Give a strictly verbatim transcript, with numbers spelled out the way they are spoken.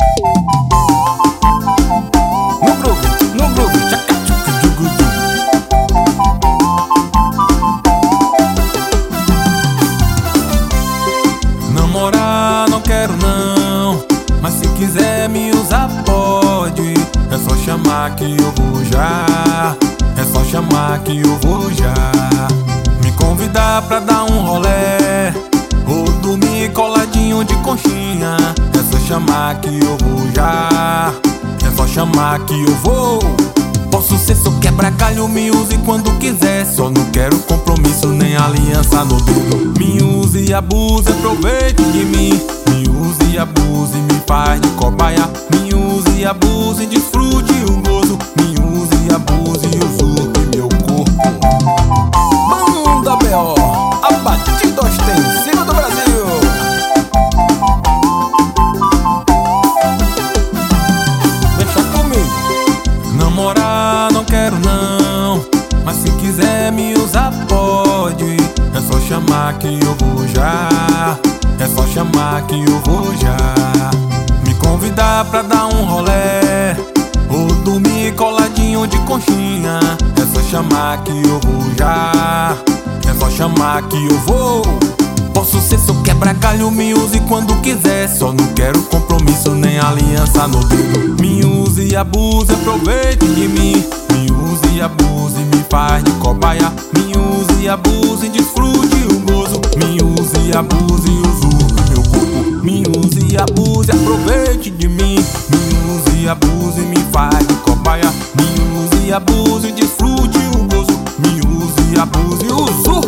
No groove, no groove, tchaca, tchuca, tchucu, tchucu. Namorar não quero não, mas se quiser me usar pode. É só chamar que eu vou já, é só chamar que eu vou já. Me convidar pra dar um rolé, ou dormir coladinho de conchinha. É só chamar que eu vou já, é só chamar que eu vou. Posso ser seu quebra-galho, me use quando quiser. Só não quero compromisso nem aliança no dedo. Me use e abuse, aproveite de mim. Me use e abuse, me faz de cobaia. Me use e abuse, desfrute o gozo. Me use e abuse e usurpe meu corpo. Banda B O, a batida ostensiva do Brasil. Deixa comigo. Namorar não quero não, mas se quiser me usar pode. É só chamar que eu vou já, é só chamar que eu vou já. Me convidar pra dar um rolé, ou dormir coladinho de conchinha. É só chamar que eu vou já, é só chamar que eu vou. Posso ser seu quebra-galho, me use quando quiser. Só não quero compromisso nem aliança no dedo. Me use e abuse, aproveite de mim. Me use e abuse, me faz de cobaia. Me use e abuse, desfrute o gozo. Me use e abuse, usurpe meu corpo. Me use e abuse, aproveite de mim. Me use e abuse, me faz de cobaia. Me use e abuse, desfrute o gozo. Me use e abuse, usurpe